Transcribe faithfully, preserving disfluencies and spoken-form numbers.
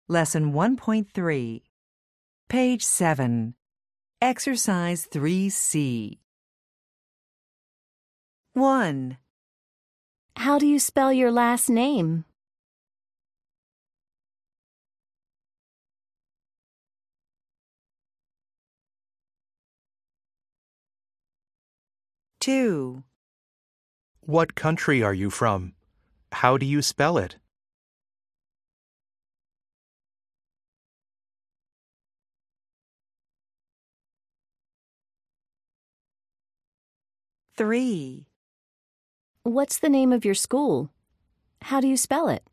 Lesson one point three, Page seven, Exercise three C. one. How do you spell your last name? two. What country are you from? How do you spell it? three. What's the name of your school? How do you spell it?